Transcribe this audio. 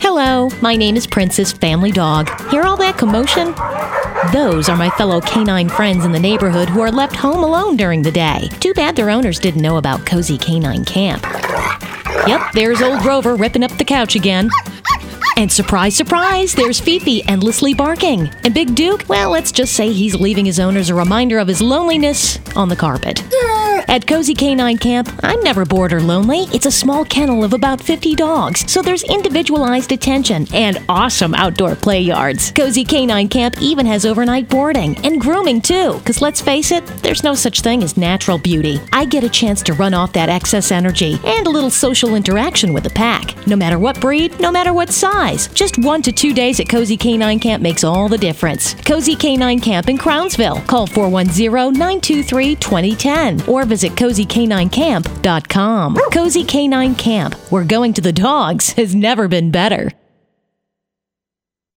Hello, my name is Princess Family Dog. Hear all that commotion? Those are my fellow canine friends in the neighborhood who are left home alone during the day. Too bad their owners didn't know about Cozy Canine Camp. Yep, there's old Rover ripping up the couch again. And surprise, surprise, there's Fifi endlessly barking. And Big Duke, well, let's just say he's leaving his owners a reminder of his loneliness on the carpet. At Cozy Canine Camp, I'm never bored or lonely. It's a small kennel of about 50 dogs, so there's individualized attention and awesome outdoor play yards. Cozy Canine Camp even has overnight boarding and grooming too, because let's face it, there's no such thing as natural beauty. I get a chance to run off that excess energy and a little social interaction with the pack. No matter what breed, no matter what size, just 1 to 2 days at Cozy Canine Camp makes all the difference. Cozy Canine Camp in Crownsville. Call 410-923-2010 or visit CozyCanineCamp.com. Cozy Canine Camp, where going to the dogs has never been better.